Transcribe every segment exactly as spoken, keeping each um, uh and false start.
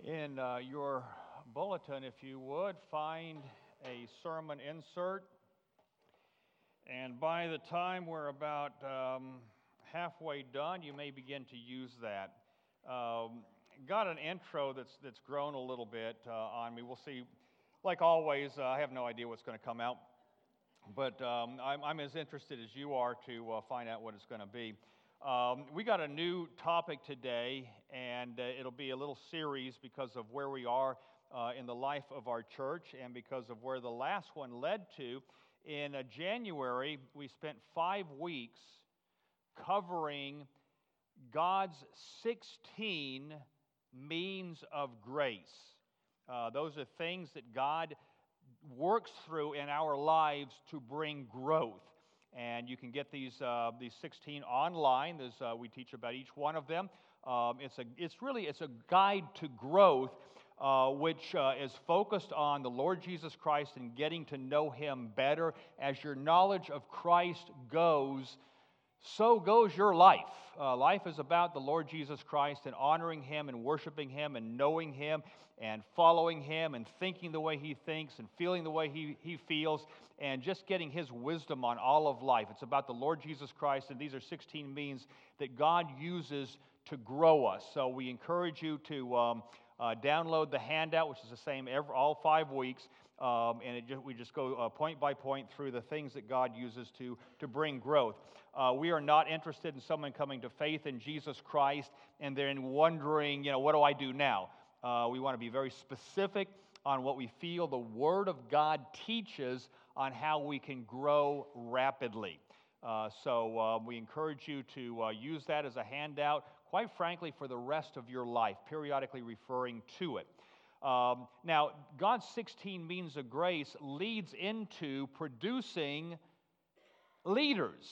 In uh, your bulletin, if you would, find a sermon insert. And by the time we're about um, halfway done, you may begin to use that. Um, got an intro that's that's grown a little bit uh, on me. We'll see. Like always, uh, I have no idea what's going to come out, but um, I'm, I'm as interested as you are to uh, find out what it's going to be. Um, we got a new topic today, and uh, it'll be a little series because of where we are uh, in the life of our church and because of where the last one led to. In uh, January, we spent five weeks covering God's sixteen means of grace. Uh, those are things that God works through in our lives to bring growth. And you can get these uh, these sixteen online. There's, uh, we teach about each one of them. Um, it's a it's really it's a guide to growth, uh, which uh, is focused on the Lord Jesus Christ and getting to know Him better. As your knowledge of Christ goes, so goes your life. Uh, life is about the Lord Jesus Christ and honoring Him and worshiping Him and knowing Him and following Him and thinking the way He thinks and feeling the way He, he feels and just getting His wisdom on all of life. It's about the Lord Jesus Christ, and these are sixteen means that God uses to grow us. So we encourage you to um, uh, download the handout, which is the same every, all five weeks. Um, and it just, we just go uh, point by point through the things that God uses to, to bring growth. Uh, we are not interested in someone coming to faith in Jesus Christ and then wondering, you know, what do I do now? Uh, we want to be very specific on what we feel the Word of God teaches on how we can grow rapidly. Uh, so uh, we encourage you to uh, use that as a handout, quite frankly, for the rest of your life, periodically referring to it. Um, now, God's sixteen means of grace leads into producing leaders.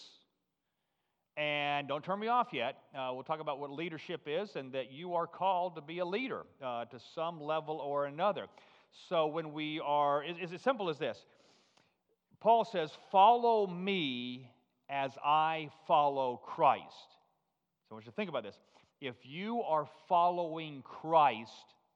And don't turn me off yet. Uh, we'll talk about what leadership is and that you are called to be a leader uh, to some level or another. So when we are, it's as simple as this. Paul says, follow me as I follow Christ. So I want you to think about this. If you are following Christ,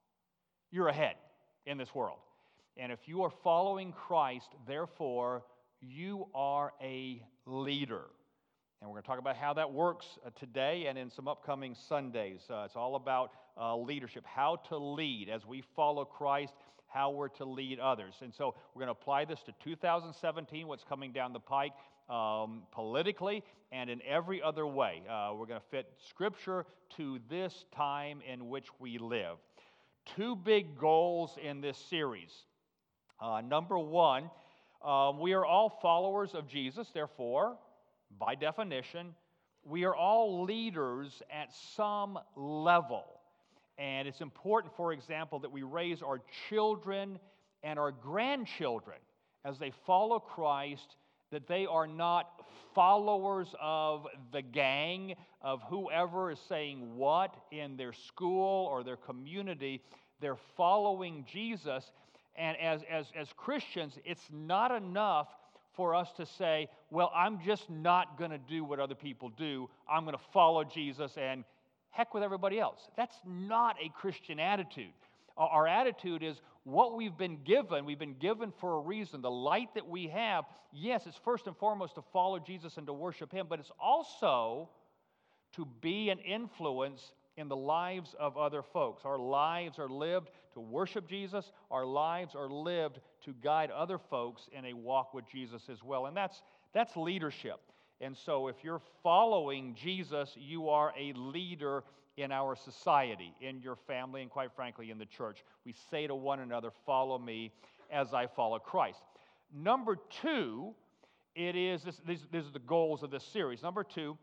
you're ahead in this world. And if you are following Christ, therefore, you are a leader. And we're going to talk about how that works uh, today and in some upcoming Sundays. Uh, it's all about uh, leadership, how to lead as we follow Christ, how we're to lead others. And so we're going to apply this to two thousand seventeen, what's coming down the pike, um, politically and in every other way. Uh, we're going to fit Scripture to this time in which we live. Two big goals in this series. Uh, number one, um, we are all followers of Jesus, therefore, by definition, we are all leaders at some level. And it's important, for example, that we raise our children and our grandchildren as they follow Christ, that they are not followers of the gang, of whoever is saying what in their school or their community. They're following Jesus. And as, as, as Christians, it's not enough for us to say, well, I'm just not going to do what other people do. I'm going to follow Jesus and heck with everybody else. That's not a Christian attitude. Our attitude is what we've been given, we've been given for a reason. The light that we have, yes, it's first and foremost to follow Jesus and to worship Him, but it's also to be an influence in the lives of other folks. Our lives are lived to worship Jesus. Our lives are lived to guide other folks in a walk with Jesus as well. And that's that's leadership. And so if you're following Jesus, you are a leader in our society, in your family, and quite frankly, in the church. We say to one another, follow me as I follow Christ. Number two, it is, this, these, these are the goals of this series. Number two,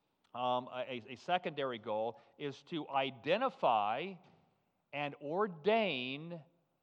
Um, a, a secondary goal is to identify and ordain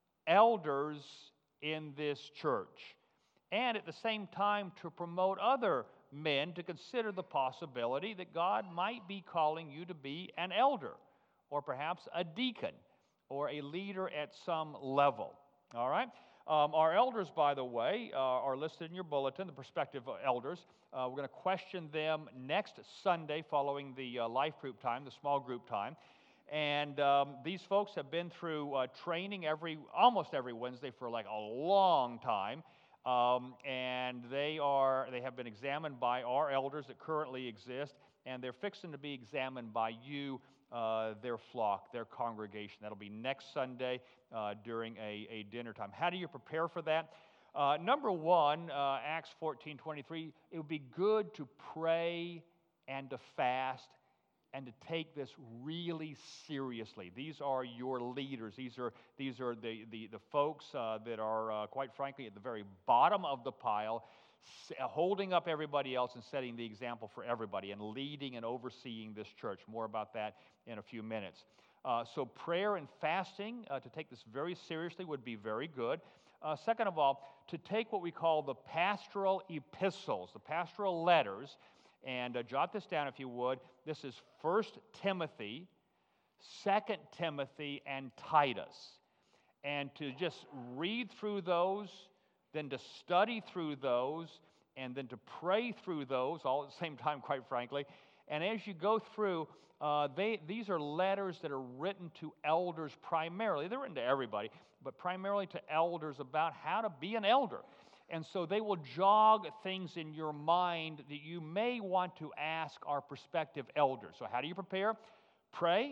elders in this church, and at the same time to promote other men to consider the possibility that God might be calling you to be an elder, or perhaps a deacon, or a leader at some level. All right? Um, our elders, by the way, uh, are listed in your bulletin, the prospective elders. Uh, we're going to question them next Sunday following the uh, life group time, the small group time. And um, these folks have been through uh, training every, almost every Wednesday for like a long time. Um, and they are, they have been examined by our elders that currently exist, and they're fixing to be examined by you, uh, their flock, their congregation. That'll be next Sunday uh, during a, a dinner time. How do you prepare for that? Uh, number one, uh, Acts fourteen twenty-three, it would be good to pray and to fast and to take this really seriously. These are your leaders. These are, these are the, the, the folks uh, that are, uh, quite frankly, at the very bottom of the pile, s- holding up everybody else and setting the example for everybody and leading and overseeing this church. More about that in a few minutes. Uh, so prayer and fasting, uh, to take this very seriously, would be very good. Uh, second of all, to take what we call the pastoral epistles, the pastoral letters, and uh, jot this down if you would. This is First Timothy, Second Timothy, and Titus. And to just read through those, then to study through those, and then to pray through those all at the same time, quite frankly. And as you go through, uh, they, these are letters that are written to elders primarily. They're written to everybody, but primarily to elders about how to be an elder. And so they will jog things in your mind that you may want to ask our prospective elders. So how do you prepare? Pray,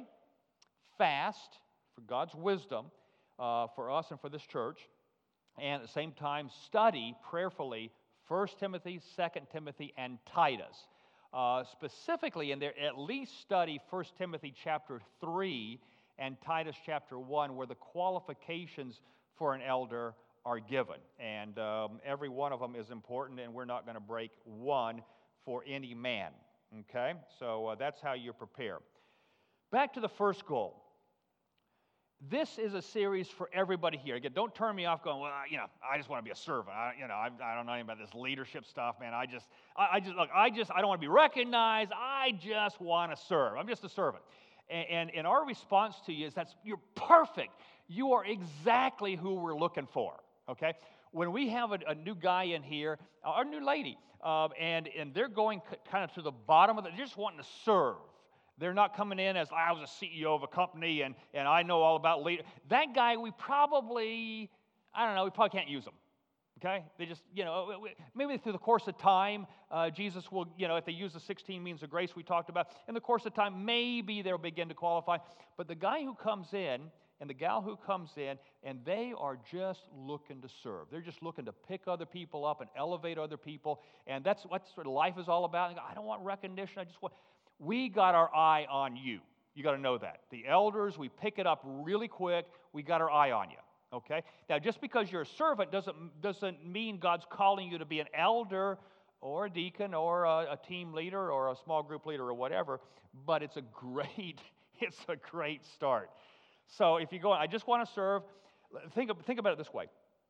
fast for God's wisdom uh, for us and for this church, and at the same time study prayerfully First Timothy, Second Timothy, and Titus. Uh, specifically in there, at least study First Timothy chapter three and Titus chapter one, where the qualifications for an elder are given. And um, every one of them is important, and we're not going to break one for any man. Okay? So uh, that's how you prepare. Back to the first goal. This is a series for everybody here. Again, don't turn me off going, well, you know, I just want to be a servant. I, you know, I, I don't know anything about this leadership stuff, man. I just, I, I just, look, I just, I don't want to be recognized. I just want to serve. I'm just a servant. And, and, and our response to you is that's, you're perfect. You are exactly who we're looking for. Okay? When we have a, a new guy in here, or a new lady, uh, and, and they're going c- kind of to the bottom of it, they're just wanting to serve. They're not coming in as, I was a C E O of a company and, and I know all about leader. That guy, we probably, I don't know, we probably can't use him. Okay? They just, you know, maybe through the course of time, uh, Jesus will, you know, if they use the sixteen means of grace we talked about, in the course of time, maybe they'll begin to qualify. But the guy who comes in, and the gal who comes in, and they are just looking to serve. They're just looking to pick other people up and elevate other people, and that's what sort of life is all about. I don't want recognition. I just want. We got our eye on you. You got to know that. The elders, we pick it up really quick. We got our eye on you. Okay. Now, just because you're a servant doesn't doesn't mean God's calling you to be an elder or a deacon or a, a team leader or a small group leader or whatever. But it's a great it's a great start. So if you go, I just want to serve, think, think about it this way.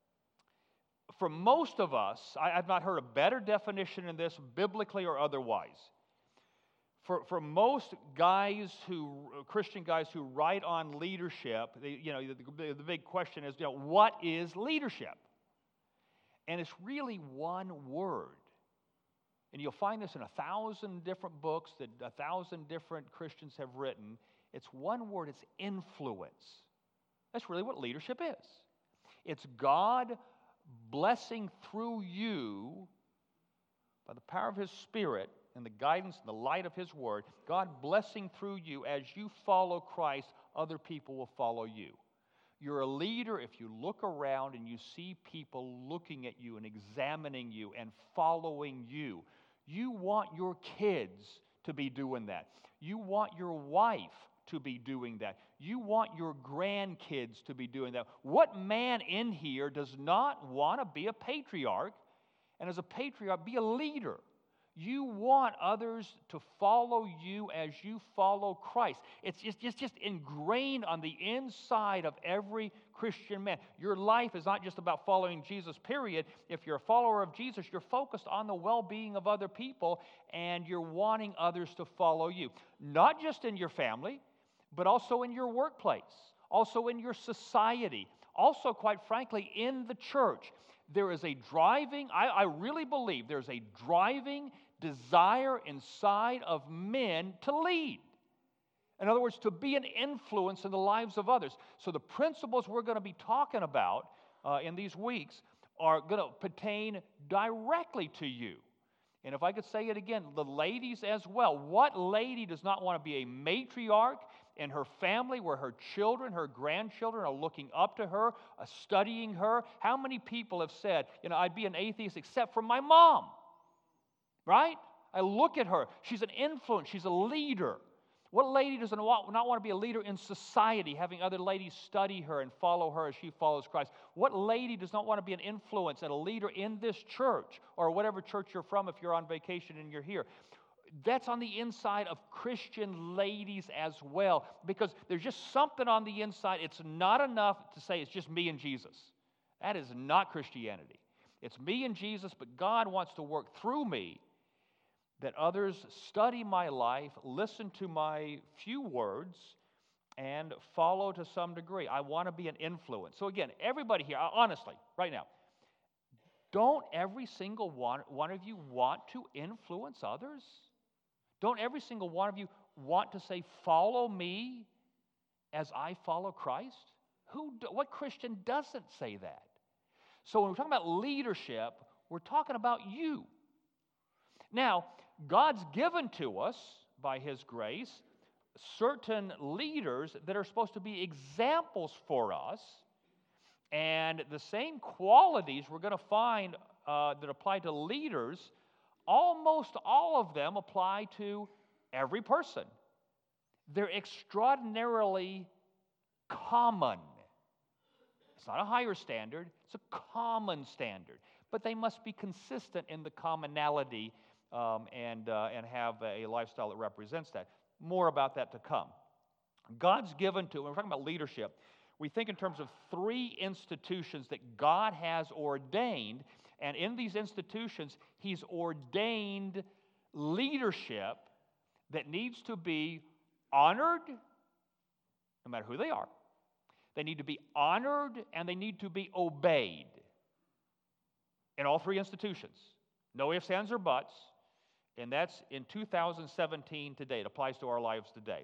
For most of us, I, I've not heard a better definition in this, biblically or otherwise. For, for most guys who, Christian guys who write on leadership, they, you know, the, the big question is, you know, what is leadership? And it's really one word. And you'll find this in a thousand different books that a thousand different Christians have written. It's one word, it's influence. That's really what leadership is. It's God blessing through you by the power of His Spirit and the guidance and the light of His Word, God blessing through you as you follow Christ, other people will follow you. You're a leader if you look around and you see people looking at you and examining you and following you. You want your kids to be doing that. You want your wife to be doing that. You want your grandkids to be doing that. What man in here does not want to be a patriarch, and as a patriarch, be a leader? You want others to follow you as you follow Christ. It's just, it's just ingrained on the inside of every Christian man. Your life is not just about following Jesus, period. If you're a follower of Jesus, you're focused on the well-being of other people, and you're wanting others to follow you. Not just in your family, but also in your workplace, also in your society, also, quite frankly, in the church. There is a driving, I, I really believe there's a driving desire inside of men to lead. In other words, to be an influence in the lives of others. So the principles we're going to be talking about uh, in these weeks are going to pertain directly to you. And if I could say it again, the ladies as well. What lady does not want to be a matriarch in her family where her children, her grandchildren are looking up to her, uh, studying her? How many people have said, you know, I'd be an atheist except for my mom, right? I look at her. She's an influence. She's a leader. What lady does not want to be a leader in society, having other ladies study her and follow her as she follows Christ? What lady does not want to be an influence and a leader in this church or whatever church you're from if you're on vacation and you're here? That's on the inside of Christian ladies as well, because there's just something on the inside. It's not enough to say it's just me and Jesus. That is not Christianity. It's me and Jesus, but God wants to work through me, that others study my life, listen to my few words, and follow to some degree. I want to be an influence. So again, everybody here, honestly, right now, don't every single one, one of you want to influence others? Don't every single one of you want to say, follow me as I follow Christ? Who? Do, what Christian doesn't say that? So when we're talking about leadership, we're talking about you. Now, God's given to us, by His grace, certain leaders that are supposed to be examples for us, and the same qualities we're going to find uh, that apply to leaders, almost all of them apply to every person. They're extraordinarily common. It's not a higher standard, it's a common standard. But they must be consistent in the commonality Um, and, uh, and have a lifestyle that represents that. More about that to come. God's given to, when we're talking about leadership, we think in terms of three institutions that God has ordained, and in these institutions, He's ordained leadership that needs to be honored, no matter who they are. They need to be honored, and they need to be obeyed in all three institutions. No ifs, ands, or buts. And that's in two thousand seventeen today. It applies to our lives today.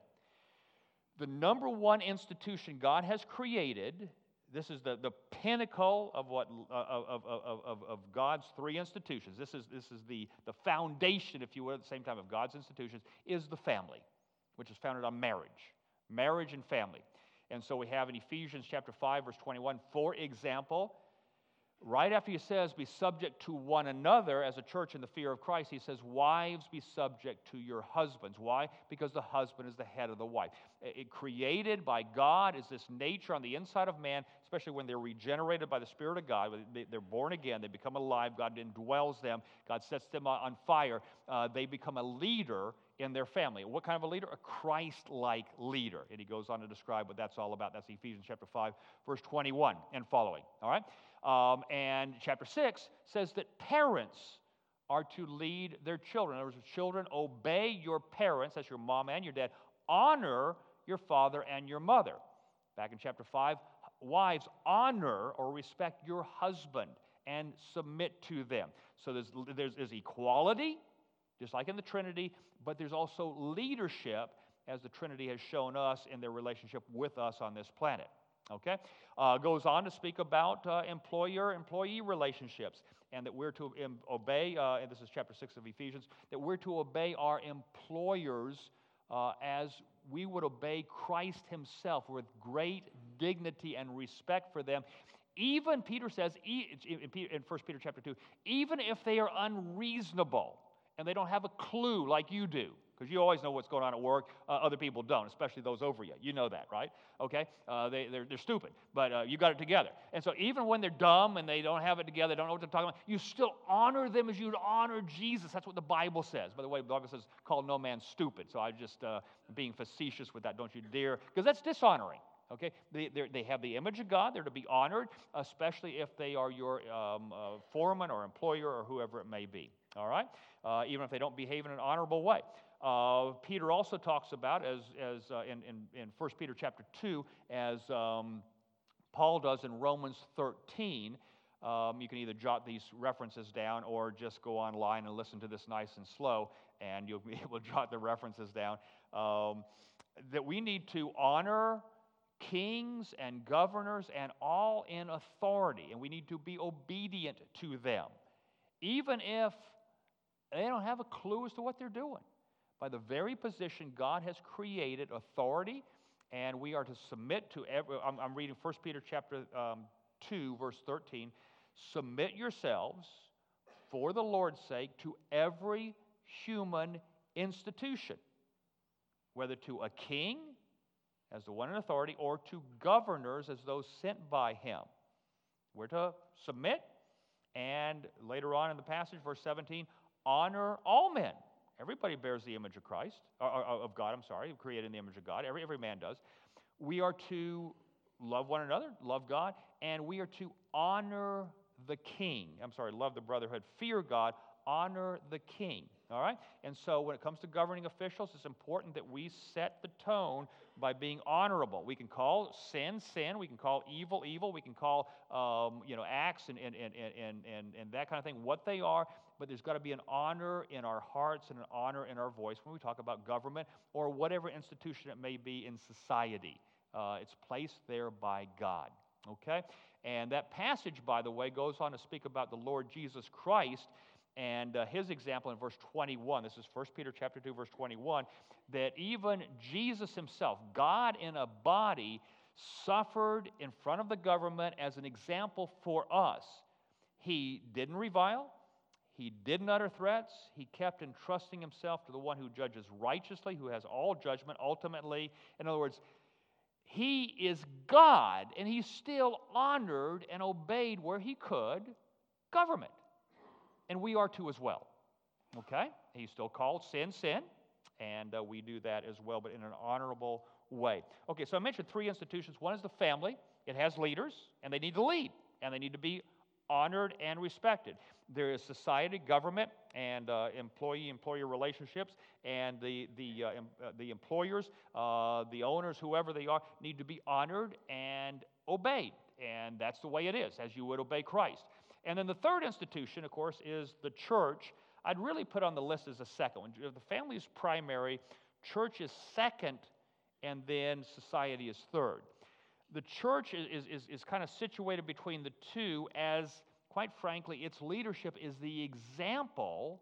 The number one institution God has created, this is the, the pinnacle of what uh, of, of, of, of God's three institutions. This is, this is the, the foundation, if you will, at the same time of God's institutions, is the family, which is founded on marriage. Marriage and family. And so we have in Ephesians chapter five, verse twenty-one, for example, right after he says, be subject to one another as a church in the fear of Christ, he says, wives, be subject to your husbands. Why? Because the husband is the head of the wife. It created by God is this nature on the inside of man, especially when they're regenerated by the Spirit of God. They're born again. They become alive. God indwells them. God sets them on fire. Uh, they become a leader in their family. What kind of a leader? A Christ-like leader. And he goes on to describe what that's all about. That's Ephesians chapter five, verse twenty-one and following. All right? Um, and chapter six says that parents are to lead their children. In other words, children, obey your parents, that's your mom and your dad. Honor your father and your mother. Back in chapter five, wives, honor or respect your husband and submit to them. So there's, there's, there's equality, just like in the Trinity, but there's also leadership, as the Trinity has shown us in their relationship with us on this planet. Okay? Uh, goes on to speak about uh, employer-employee relationships, and that we're to im- obey, uh, and this is chapter six of Ephesians, that we're to obey our employers uh, as we would obey Christ Himself with great dignity and respect for them. Even, Peter says, in First Peter chapter two, even if they are unreasonable and they don't have a clue like you do, because you always know what's going on at work. Uh, other people don't, especially those over you. You know that, right? Okay? Uh, they, they're, they're stupid, but uh, you got it together. And so even when they're dumb and they don't have it together, they don't know what they're talking about, you still honor them as you'd honor Jesus. That's what the Bible says. By the way, the Bible says, call no man stupid. So I'm just uh, being facetious with that. Don't you dare, because that's dishonoring. Okay? They, they have the image of God. They're to be honored, especially if they are your um, uh, foreman or employer or whoever it may be. All right? Uh, even if they don't behave in an honorable way. Uh, Peter also talks about, as, as uh, in, in, in First Peter chapter two, as um, Paul does in Romans thirteen. Um, you can either jot these references down or just go online and listen to this nice and slow, and you'll be able to jot the references down. Um, that we need to honor kings and governors and all in authority, and we need to be obedient to them, even if they don't have a clue as to what they're doing. By the very position God has created authority, and we are to submit to every, I'm, I'm reading First Peter chapter um, two, verse thirteen, submit yourselves for the Lord's sake to every human institution, whether to a king as the one in authority or to governors as those sent by him. We're to submit, and later on in the passage, verse seventeen, honor all men. Everybody bears the image of Christ, or, or, of God, I'm sorry, created in the image of God. Every, every man does. We are to love one another, love God, and we are to honor the king. I'm sorry, love the brotherhood, fear God, honor the king. All right? And so when it comes to governing officials, it's important that we set the tone by being honorable. We can call sin, sin. We can call evil, evil. We can call um, you know, acts and, and, and, and, and, and that kind of thing what they are. But there's got to be an honor in our hearts and an honor in our voice when we talk about government or whatever institution it may be in society. Uh, it's placed there by God. Okay? And that passage, by the way, goes on to speak about the Lord Jesus Christ and uh, his example in verse twenty-one. This is First Peter chapter two, verse twenty-one, that even Jesus himself, God in a body, suffered in front of the government as an example for us. He didn't revile. He didn't utter threats. He kept entrusting himself to the one who judges righteously, who has all judgment ultimately. In other words, he is God, and he still honored and obeyed where he could government. And we are too as well. Okay? He's still called sin, sin, and uh, we do that as well, but in an honorable way. Okay, so I mentioned three institutions. One is the family. It has leaders, and they need to lead, and they need to be honored and respected. There is society, government, and uh, employee-employer relationships, and the, the, uh, em, uh, the employers, uh, the owners, whoever they are, need to be honored and obeyed. And that's the way it is, as you would obey Christ. And then the third institution, of course, is the church. I'd really put on the list as a second one. The family is primary, church is second, and then society is third. The church is, is, is kind of situated between the two as, quite frankly, its leadership is the example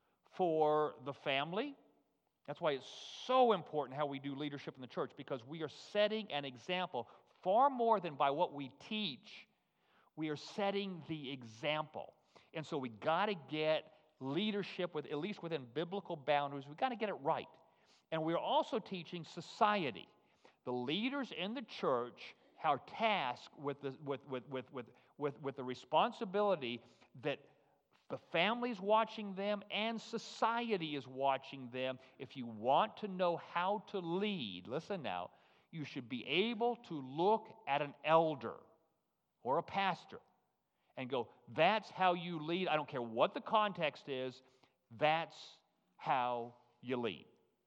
for the family. That's why it's so important how we do leadership in the church, because we are setting an example far more than by what we teach. We are setting the example. And so we got to get leadership, with at least within biblical boundaries. We got to get it right. And we're also teaching society. The leaders in the church are tasked with the, with, with, with, with, with, with the responsibility that the family's watching them and society is watching them. If you want to know how to lead, listen now, you should be able to look at an elder or a pastor and go, that's how you lead. I don't care what the context is, that's how you lead.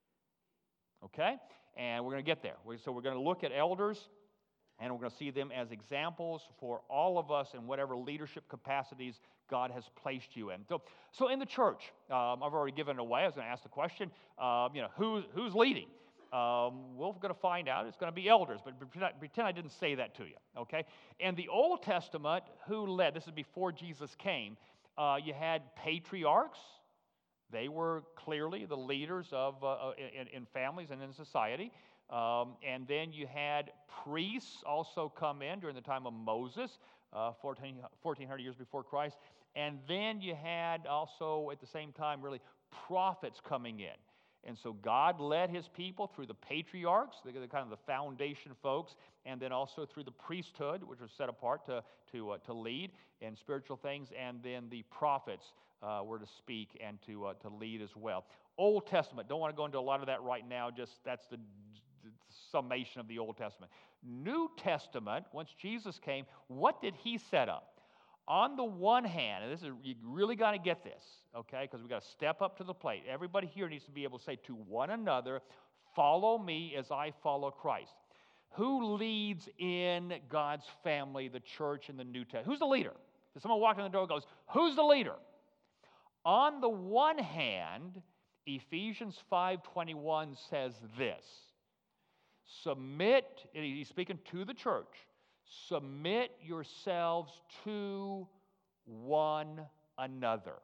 Okay? And we're going to get there. So we're going to look at elders, and we're going to see them as examples for all of us in whatever leadership capacities God has placed you in. So, so in the church, um, I've already given it away. I was going to ask the question, um, you know, who, who's leading? Um, we're going to find out. It's going to be elders, but pretend, pretend I didn't say that to you, okay? In the Old Testament, who led? This is before Jesus came. Uh, you had patriarchs. They were clearly the leaders of uh, in, in families and in society. Um, and then you had priests also come in during the time of Moses, uh, fourteen hundred years before Christ. And then you had also, at the same time, really prophets coming in. And so God led his people through the patriarchs, the, the kind of the foundation folks, and then also through the priesthood, which was set apart to, to, uh, to lead in spiritual things, and then the prophets uh, were to speak and to, uh, to lead as well. Old Testament, don't want to go into a lot of that right now, just that's the, the summation of the Old Testament. New Testament, once Jesus came, what did he set up? On the one hand, and this is, you really got to get this, okay, because we got to step up to the plate. Everybody here needs to be able to say to one another, follow me as I follow Christ. Who leads in God's family, the church, in the New Testament? Who's the leader? If someone walks in the door and goes, who's the leader? On the one hand, Ephesians five twenty-one says this, Submit, and he's speaking to the church, submit yourselves to one another.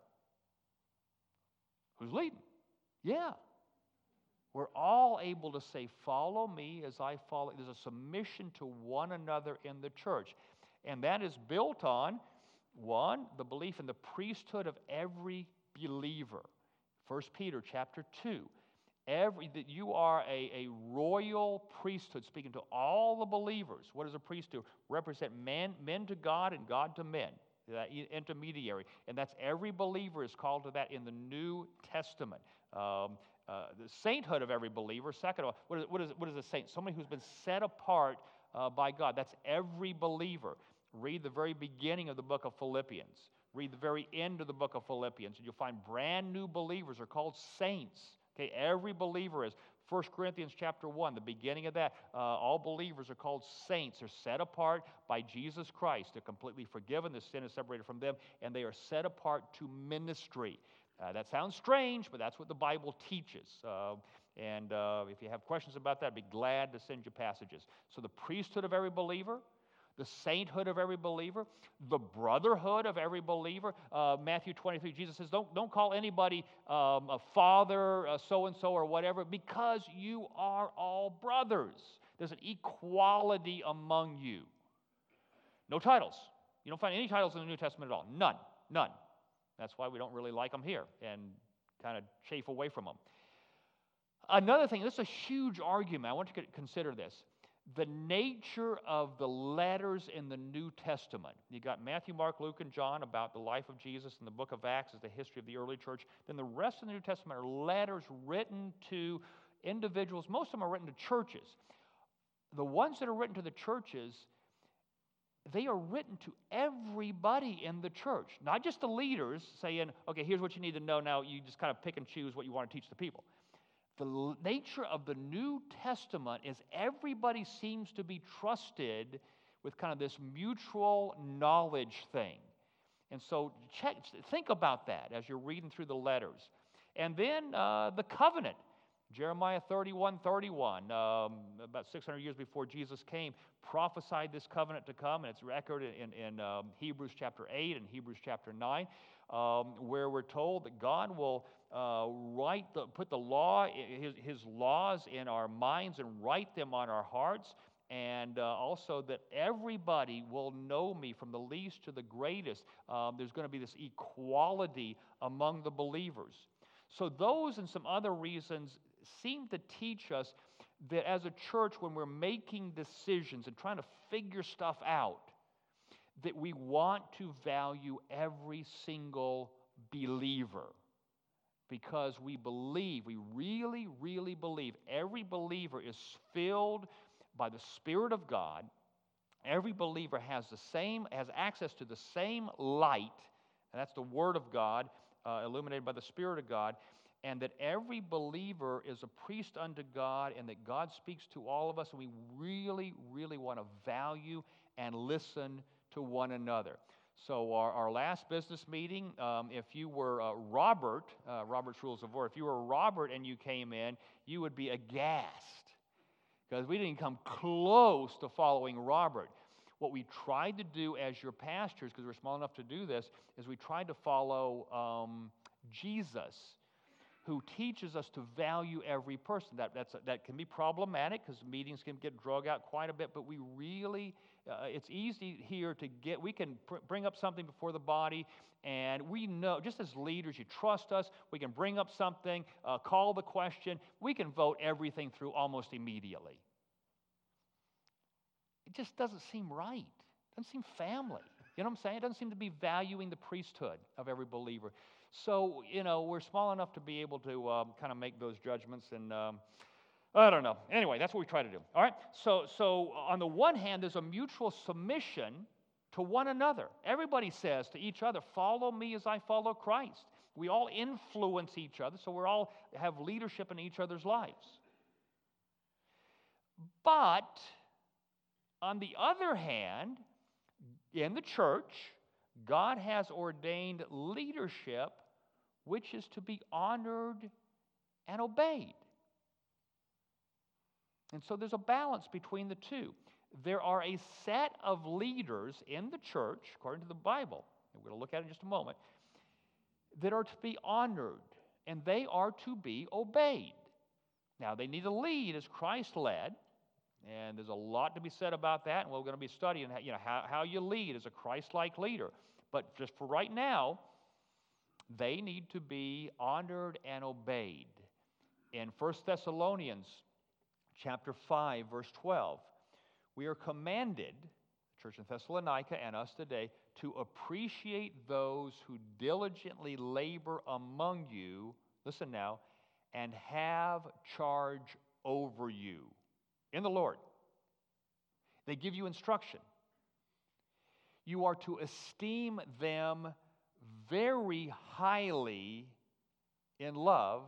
Who's leading? Yeah. We're all able to say, follow me as I follow. There's a submission to one another in the church. And that is built on, one, the belief in the priesthood of every believer. First Peter chapter two. Every, that you are a, a royal priesthood, speaking to all the believers. What does a priest do? Represent man, men to God and God to men, that intermediary. And that's every believer is called to that in the New Testament. Um, uh, the sainthood of every believer, second of all, what is, what is, what is a saint? Somebody who's been set apart uh, by God. That's every believer. Read the very beginning of the book of Philippians. Read the very end of the book of Philippians, and you'll find brand new believers are called saints. Okay, every believer is. First Corinthians chapter one, the beginning of that, uh, all believers are called saints. They're set apart by Jesus Christ. They're completely forgiven. The sin is separated from them, and they are set apart to ministry. Uh, that sounds strange, but that's what the Bible teaches. Uh, and uh, if you have questions about that, I'd be glad to send you passages. So the priesthood of every believer, the sainthood of every believer, the brotherhood of every believer. Uh, Matthew twenty-three, Jesus says, don't, don't call anybody um, a father, a so-and-so, or whatever, because you are all brothers. There's an equality among you. No titles. You don't find any titles in the New Testament at all. None. None. That's why we don't really like them here and kind of chafe away from them. Another thing, this is a huge argument. I want you to consider this. The nature of the letters in the New Testament. You got Matthew, Mark, Luke, and John about the life of Jesus, and the book of Acts is the history of the early church. Then the rest of the New Testament are letters written to individuals. Most of them are written to churches. The ones that are written to the churches, they are written to everybody in the church, not just the leaders saying, okay, here's what you need to know. Now you just kind of pick and choose what you want to teach the people. The nature of the New Testament is everybody seems to be trusted with kind of this mutual knowledge thing. And so check, think about that as you're reading through the letters. And then uh, the covenant. Jeremiah thirty-one thirty-one, um, about six hundred years before Jesus came, prophesied this covenant to come, and it's recorded in, in um, Hebrews chapter eight and Hebrews chapter nine, um, where we're told that God will uh, write the, put the law, his, his laws in our minds and write them on our hearts, and uh, also that everybody will know me from the least to the greatest. Um, there's going to be this equality among the believers. So those and some other reasons seem to teach us that as a church, when we're making decisions and trying to figure stuff out, that we want to value every single believer, because we believe, we really, really believe every believer is filled by the Spirit of God. Every believer has the same, has access to the same light, and that's the Word of God, uh, illuminated by the Spirit of God. And that every believer is a priest unto God, and that God speaks to all of us, and we really, really want to value and listen to one another. So our, our last business meeting, um, if you were uh, Robert, uh, Robert's Rules of Order, if you were Robert and you came in, you would be aghast, because we didn't come close to following Robert. What we tried to do as your pastors, because we're small enough to do this, is we tried to follow um, Jesus, who teaches us to value every person. That, that's, that can be problematic because meetings can get drug out quite a bit, but we really, uh, it's easy here to get, we can pr- bring up something before the body, and we know, just as leaders, you trust us, we can bring up something, uh, call the question, we can vote everything through almost immediately. It just doesn't seem right. It doesn't seem family. You know what I'm saying? It doesn't seem to be valuing the priesthood of every believer. So, you know, we're small enough to be able to um, kind of make those judgments, and um, I don't know. Anyway, that's what we try to do. All right? So, so on the one hand, there's a mutual submission to one another. Everybody says to each other, follow me as I follow Christ. We all influence each other, so we all have leadership in each other's lives. But on the other hand, in the church, God has ordained leadership which is to be honored and obeyed. And so there's a balance between the two. There are a set of leaders in the church, according to the Bible, and we're going to look at it in just a moment, that are to be honored, and they are to be obeyed. Now, they need to lead as Christ led, and there's a lot to be said about that, and we're going to be studying you know, how, how you lead as a Christ-like leader. But just for right now, they need to be honored and obeyed. In First Thessalonians chapter five, verse twelve, we are commanded, the church in Thessalonica and us today, to appreciate those who diligently labor among you, listen now, and have charge over you in the Lord. They give you instruction. You are to esteem them very highly in love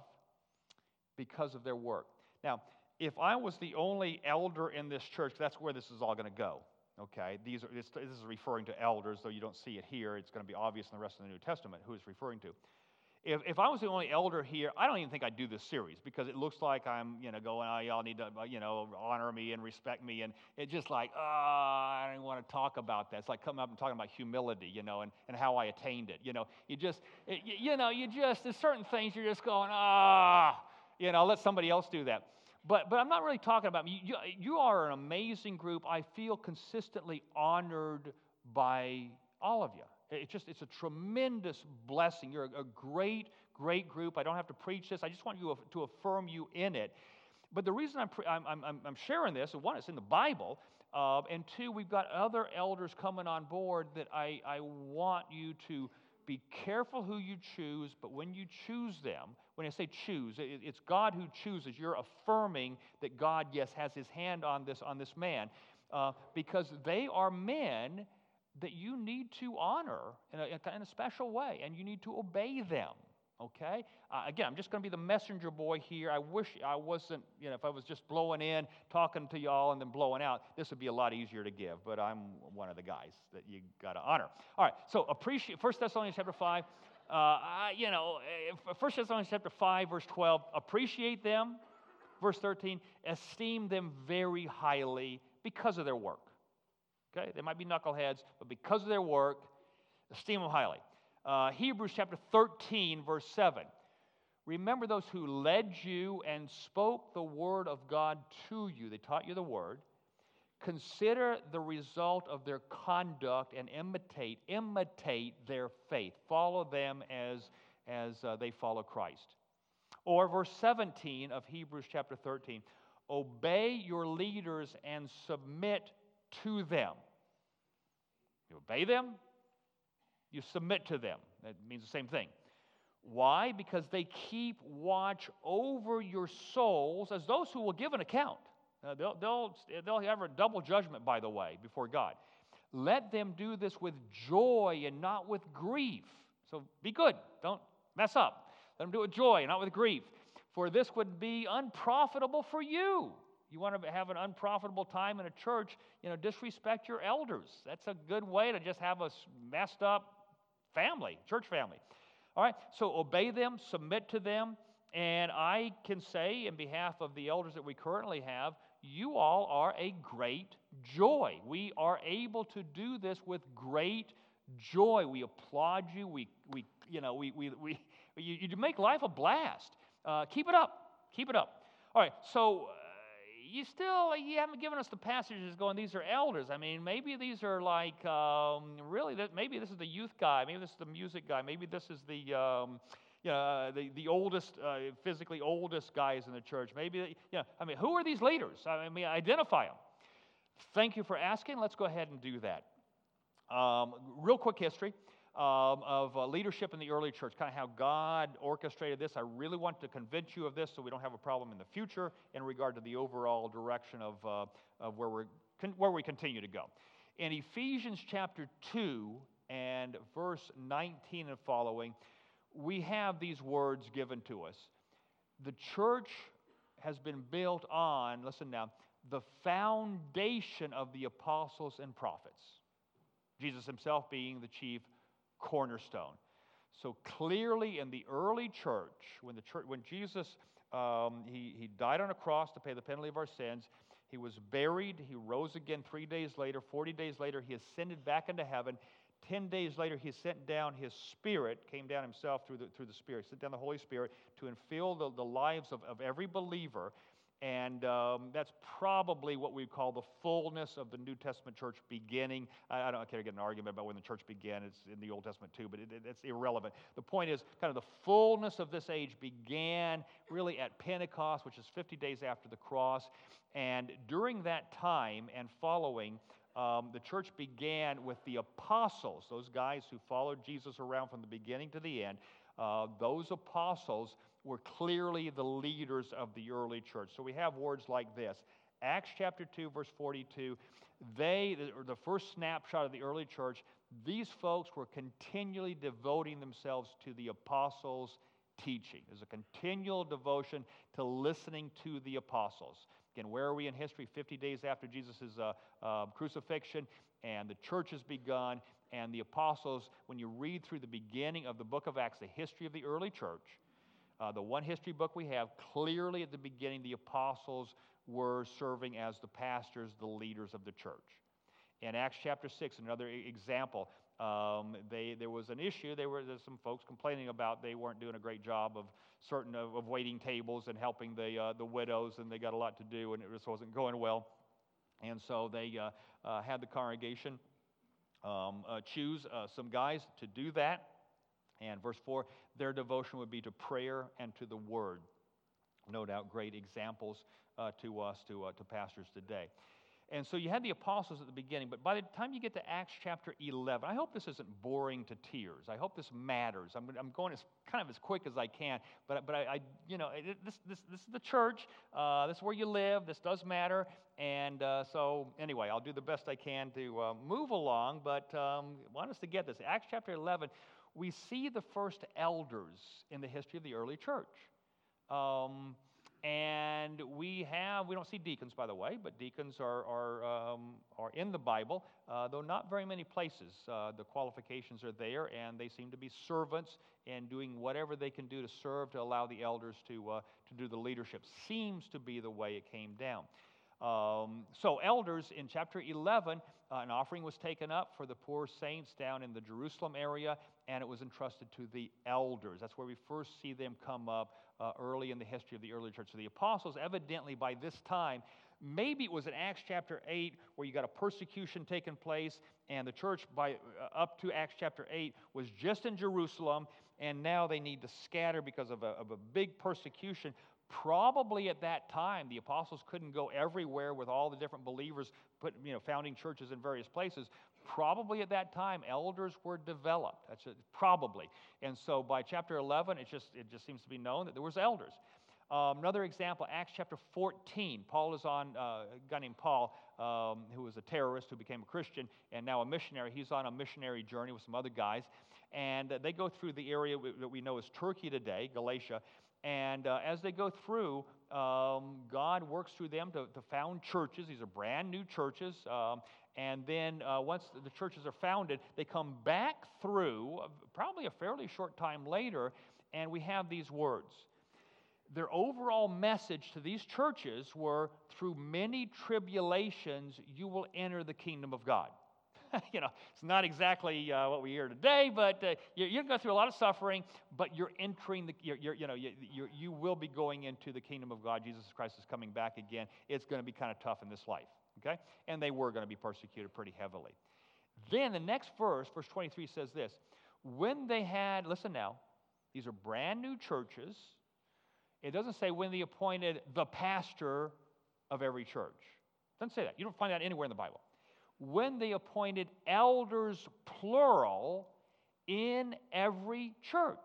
because of their work. Now, if I was the only elder in this church, that's where this is all going to go. Okay, these are this, this is referring to elders, though you don't see it here. It's going to be obvious in the rest of the New Testament who it's referring to. If, if I was the only elder here, I don't even think I'd do this series because it looks like I'm, you know, going, oh, y'all need to, you know, honor me and respect me. And it's just like, oh, I don't want to talk about that. It's like coming up and talking about humility, you know, and, and how I attained it. You know, you just, it, you know, you just, there's certain things you're just going, ah, you know, let somebody else do that. But, but I'm not really talking about me. You, you are an amazing group. I feel consistently honored by all of you. It's just, it's a tremendous blessing. You're a, a great, great group. I don't have to preach this. I just want you to affirm you in it. But the reason I'm, pre- I'm, I'm, I'm sharing this, one, it's in the Bible, uh, and two, we've got other elders coming on board that I, I want you to be careful who you choose, but when you choose them, when I say choose, it, it's God who chooses. You're affirming that God, yes, has his hand on this, on this man, uh, because they are men that you need to honor in a, in a special way, and you need to obey them, okay? Uh, again, I'm just going to be the messenger boy here. I wish I wasn't, you know, if I was just blowing in, talking to y'all, and then blowing out, this would be a lot easier to give, but I'm one of the guys that you got to honor. All right, so appreciate, First Thessalonians chapter five, uh, I, you know, First Thessalonians chapter five, verse twelve, appreciate them. Verse thirteen, esteem them very highly because of their work. Okay, they might be knuckleheads, but because of their work, esteem them highly. Uh, Hebrews chapter thirteen, verse seven. Remember those who led you and spoke the word of God to you. They taught you the word. Consider the result of their conduct and imitate, imitate their faith. Follow them as, as uh, they follow Christ. Or verse seventeen of Hebrews chapter thirteen. Obey your leaders and submit to them. You obey them, you submit to them. That means the same thing. Why? Because they keep watch over your souls as those who will give an account. Uh, they'll, they'll, they'll have a double judgment, by the way, before God. Let them do this with joy and not with grief. So be good. Don't mess up. Let them do it with joy and not with grief. For this would be unprofitable for you. You want to have an unprofitable time in a church, you know, disrespect your elders. That's a good way to just have a messed up family, church family. All right, so obey them, submit to them, and I can say in behalf of the elders that we currently have, you all are a great joy. We are able to do this with great joy. We applaud you. We, we you know, we, we, we you, you make life a blast. Uh, keep it up. Keep it up. All right, so uh, you still, you haven't given us the passages going, these are elders. I mean, maybe these are like, um, really, that, maybe this is the youth guy. Maybe this is the music guy. Maybe this is the, um, you know, uh, the, the oldest, uh, physically oldest guys in the church. Maybe, you know, I mean, who are these leaders? I mean, identify them. Thank you for asking. Let's go ahead and do that. Um, real quick history. Um, of uh, leadership in the early church, kind of how God orchestrated this. I really want to convince you of this so we don't have a problem in the future in regard to the overall direction of, uh, of where, we're con- where we continue to go. In Ephesians chapter two and verse nineteen and following, we have these words given to us. The church has been built on, listen now, the foundation of the apostles and prophets. Jesus himself being the chief cornerstone. So clearly in the early church, when the church, when Jesus Um, he, he died on a cross to pay the penalty of our sins. He was buried. He rose again three days later. Forty days later, he ascended back into heaven. Ten days later, he sent down his Spirit, came down himself through the, through the Spirit, sent down the Holy Spirit to infill the, the lives of, of every believer. And um, that's probably what we call the fullness of the New Testament church beginning. I, I don't care to get an argument about when the church began. It's in the Old Testament too, but it, it, it's irrelevant. The point is, kind of the fullness of this age began really at Pentecost, which is fifty days after the cross. And during that time and following, um, the church began with the apostles, those guys who followed Jesus around from the beginning to the end. Uh, those apostles were clearly the leaders of the early church. So we have words like this. Acts chapter two, verse forty-two, they, or the first snapshot of the early church, these folks were continually devoting themselves to the apostles' teaching. There's a continual devotion to listening to the apostles. Again, where are we in history? fifty days after Jesus' uh, uh, crucifixion, and the church has begun, and the apostles, when you read through the beginning of the book of Acts, the history of the early church, Uh, the one history book we have, clearly at the beginning, the apostles were serving as the pastors, the leaders of the church. In Acts chapter six, another e- example, um, they, there was an issue. There were there's some folks complaining about they weren't doing a great job of certain of, of waiting tables and helping the uh, the widows, and they got a lot to do, and it just wasn't going well. And so they uh, uh, had the congregation um, uh, choose uh, some guys to do that. And verse four, their devotion would be to prayer and to the word. No doubt great examples uh, to us, to, uh, to pastors today. And so you had the apostles at the beginning, but by the time you get to Acts chapter eleven, I hope this isn't boring to tears. I hope this matters. I'm, I'm going as kind of as quick as I can, but but I, I you know it, this this this is the church. Uh, this is where you live. This does matter, and uh, so anyway, I'll do the best I can to uh, move along. But um, I want us to get this. Acts chapter eleven, we see the first elders in the history of the early church. Um, And we have, we don't see deacons, by the way, but deacons are, are, um, are in the Bible, uh, though not very many places. Uh, the qualifications are there, and they seem to be servants and doing whatever they can do to serve, to allow the elders to, uh, to do the leadership. Seems to be the way it came down. Um, so elders, in chapter eleven, uh, an offering was taken up for the poor saints down in the Jerusalem area, and it was entrusted to the elders. That's where we first see them come up uh, early in the history of the early church. So the apostles, evidently by this time, maybe it was in Acts chapter eight where you got a persecution taking place, and the church by uh, up to Acts chapter eight was just in Jerusalem, and now they need to scatter because of a, of a big persecution. Probably at that time, the apostles couldn't go everywhere with all the different believers, put, you know, founding churches in various places. Probably at that time, elders were developed. That's a, probably. And so by chapter eleven, it just, it just seems to be known that there was elders. Um, another example, Acts chapter fourteen. Paul is on, uh, a guy named Paul, um, who was a terrorist who became a Christian and now a missionary. He's on a missionary journey with some other guys. And uh, they go through the area that we know as Turkey today, Galatia. And uh, as they go through, um, God works through them to, to found churches. These are brand new churches. Um, and then uh, once the churches are founded, they come back through, uh, probably a fairly short time later, and we have these words. Their overall message to these churches were, through many tribulations, you will enter the kingdom of God. You know, it's not exactly uh, what we hear today, but uh, you, you go through a lot of suffering, but you're entering the, you're, you're, you know, you, you, you will be going into the kingdom of God. Jesus Christ is coming back again. It's going to be kind of tough in this life, okay? And they were going to be persecuted pretty heavily. Then the next verse, verse twenty-three says this, when they had, listen now, these are brand new churches. It doesn't say when they appointed the pastor of every church. It doesn't say that. You don't find that anywhere in the Bible. When they appointed elders, plural, in every church,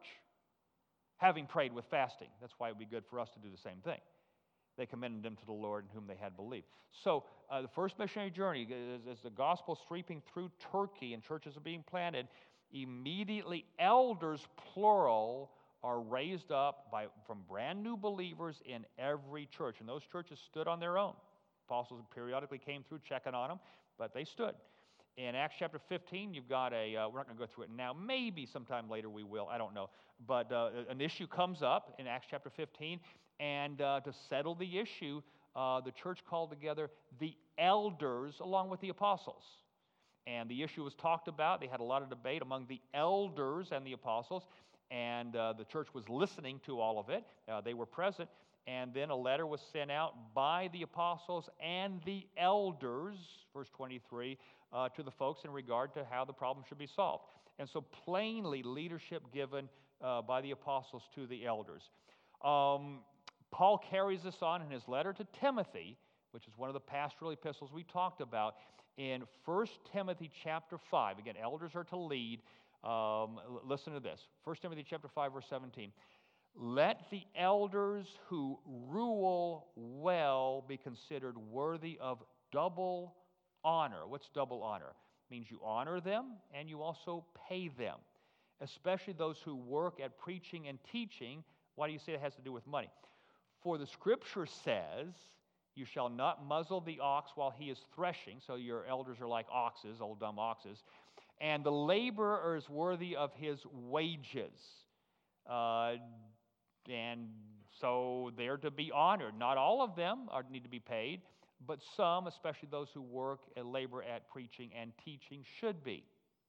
having prayed with fasting. That's why it would be good for us to do the same thing. They commended them to the Lord in whom they had believed. So uh, the first missionary journey, as, as the gospel is sweeping through Turkey and churches are being planted, immediately elders, plural, are raised up by, from brand new believers in every church. And those churches stood on their own. Apostles periodically came through checking on them, but they stood. In Acts chapter fifteen, you've got a, uh, we're not going to go through it now, maybe sometime later we will, I don't know. But uh, an issue comes up in Acts chapter fifteen, And uh, to settle the issue, uh, the church called together the elders along with the apostles. And the issue was talked about. They had a lot of debate among the elders and the apostles. And uh, the church was listening to all of it. Uh, they were present. And then a letter was sent out by the apostles and the elders, verse twenty-three, uh, to the folks in regard to how the problem should be solved. And so plainly, leadership given uh, by the apostles to the elders. Um, Paul carries this on in his letter to Timothy, which is one of the pastoral epistles we talked about, in First Timothy chapter five. Again, elders are to lead. Um, listen to this. First Timothy chapter five, verse seventeen. Let the elders who rule well be considered worthy of double honor. What's double honor? It means you honor them and you also pay them, especially those who work at preaching and teaching. Why do you say it has to do with money? For the scripture says, you shall not muzzle the ox while he is threshing. So your elders are like oxes, old dumb oxes. And the laborer is worthy of his wages. Uh, and so they're to be honored. Not all of them are, need to be paid, but some, especially those who work and labor at preaching and teaching, should be.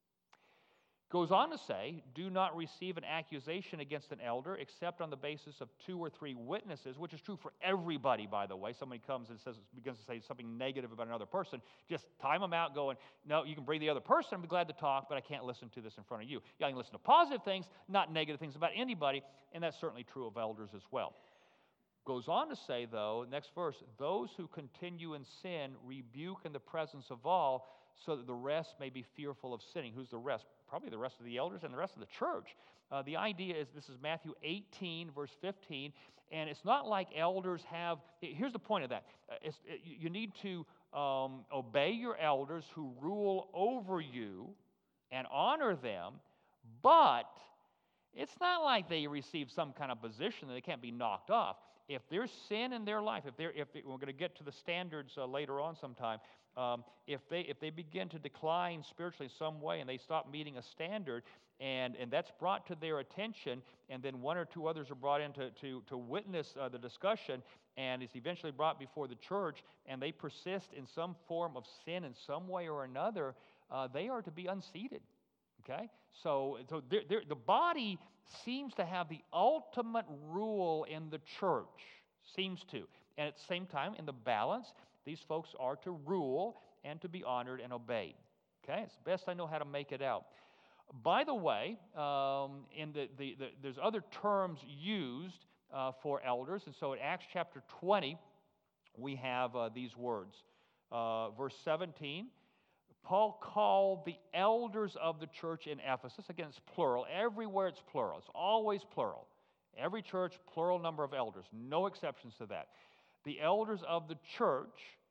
Goes on to say, do not receive an accusation against an elder except on the basis of two or three witnesses, which is true for everybody, by the way. Somebody comes and says, begins to say something negative about another person. Just time them out going, no, you can bring the other person. I'd be glad to talk, but I can't listen to this in front of you. Yeah, I can listen to positive things, not negative things about anybody, and that's certainly true of elders as well. Goes on to say, though, next verse, those who continue in sin rebuke in the presence of all, so that the rest may be fearful of sinning. Who's the rest? Probably the rest of the elders and the rest of the church. Uh, the idea is, this is Matthew eighteen, verse fifteen, and it's not like elders have, here's the point of that. It's, it, you need to um, obey your elders who rule over you and honor them, but it's not like they receive some kind of position that they can't be knocked off. If there's sin in their life, if they're, if they, we're going to get to the standards uh, later on sometime, um, if they if they begin to decline spiritually in some way and they stop meeting a standard, and, and that's brought to their attention, and then one or two others are brought in to, to, to witness uh, the discussion, and it's eventually brought before the church, and they persist in some form of sin in some way or another, uh, they are to be unseated. Okay? So, so they're, they're, the body seems to have the ultimate rule in the church, seems to. And at the same time, in the balance, these folks are to rule and to be honored and obeyed. Okay? It's the best I know how to make it out. By the way, um, in the, the, the, there's other terms used uh, for elders. And so in Acts chapter twenty, we have uh, these words. Uh, verse seventeen, Paul called the elders of the church in Ephesus. Again, it's plural. Everywhere it's plural. It's always plural. Every church, plural number of elders. No exceptions to that. The elders of the church,